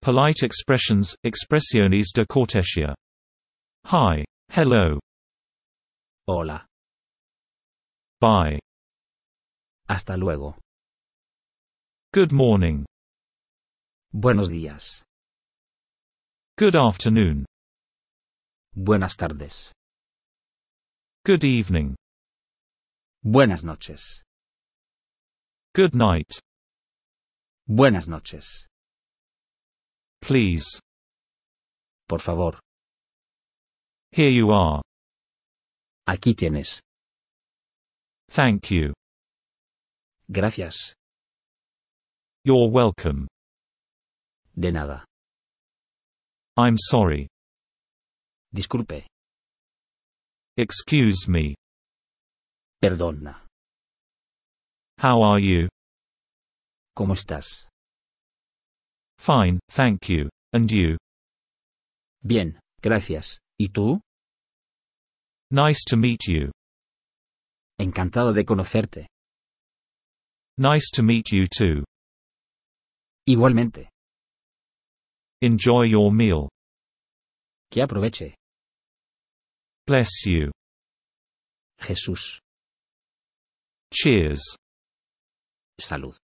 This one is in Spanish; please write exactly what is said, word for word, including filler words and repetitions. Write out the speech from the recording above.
Polite expressions, expresiones de cortesía. Hi. Hello. Hola. Bye. Hasta luego. Good morning. Buenos días. Good afternoon. Buenas tardes. Good evening. Buenas noches. Good night. Buenas noches. Please. Por favor. Here you are. Aquí tienes. Thank you. Gracias. You're welcome. De nada. I'm sorry. Disculpe. Excuse me. Perdona. How are you? ¿Cómo estás? Fine, thank you. And you? Bien, gracias. ¿Y tú? Nice to meet you. Encantado de conocerte. Nice to meet you too. Igualmente. Enjoy your meal. Que aproveche. Bless you. Jesús. Cheers. Salud.